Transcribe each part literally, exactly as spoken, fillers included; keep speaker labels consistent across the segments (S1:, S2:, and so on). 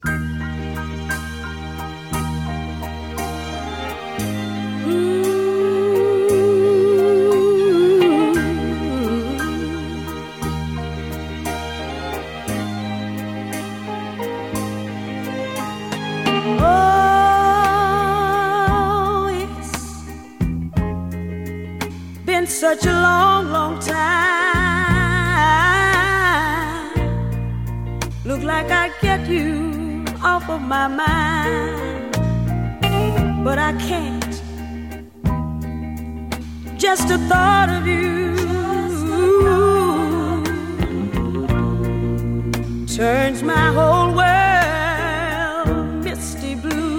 S1: Such a long, long time. Look like I get you off of my mind, but I can't. Just the thought of you turns my whole world misty blue.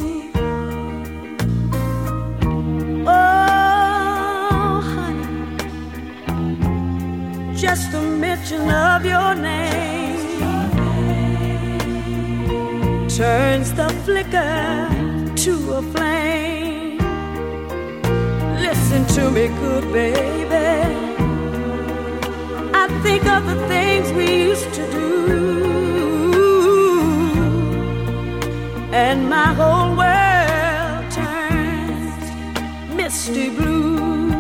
S1: Just the mention of your name turns the flicker to a flame. Listen to me, good baby. I think of the things we used to do, and my whole world turns misty blue.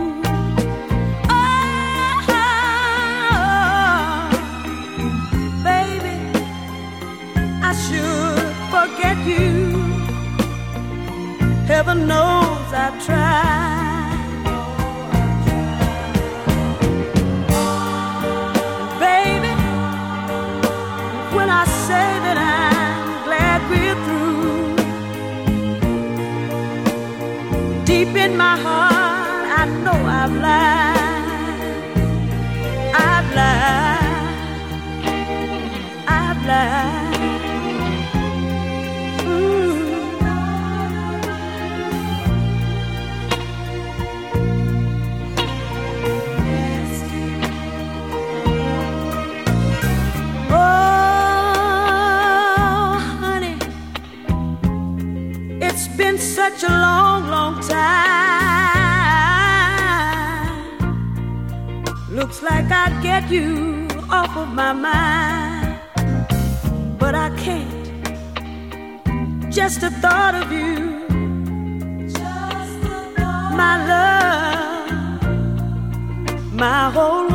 S1: Forget you. Heaven knows I've tried. Baby, when I say that I'm glad we're through, deep in my heart I know I've lied. I've lied. I've lied. Such a long, long time. Looks like I'd get you off of my mind, but I can't. Just the thought of you, my love, my whole